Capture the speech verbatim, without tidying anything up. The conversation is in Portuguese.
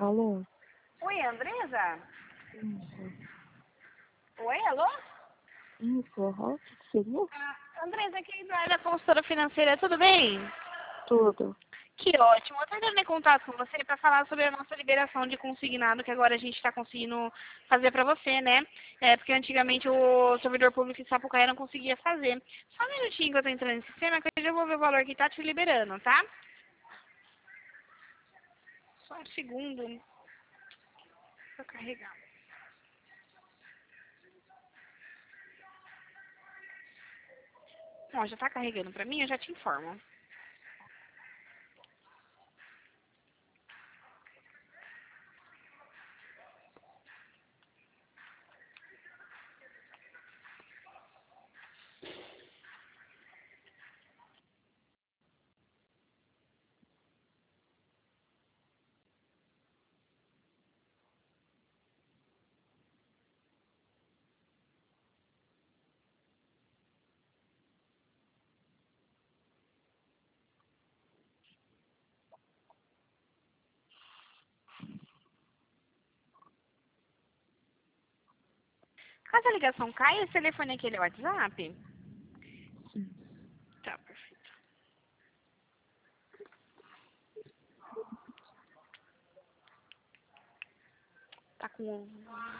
Alô? Oi, Andresa? Isso. Oi, alô? Isso, aham. O que que seria? Ah, Andresa, aqui é a Eduarda, consultora financeira, tudo bem? Tudo. Que ótimo. Eu estou entrando em contato com você para falar sobre a nossa liberação de consignado, que agora a gente está conseguindo fazer para você, né? É, porque antigamente o servidor público de Sapucaí não conseguia fazer. Só um minutinho que eu estou entrando no sistema, que eu já vou ver o valor que está te liberando, tá? Só um segundo para carregar. Bom, já está carregando para mim, eu já te informo. Caso a ligação caia, esse telefone aqui ele é o WhatsApp? Sim. Tá, perfeito. Tá com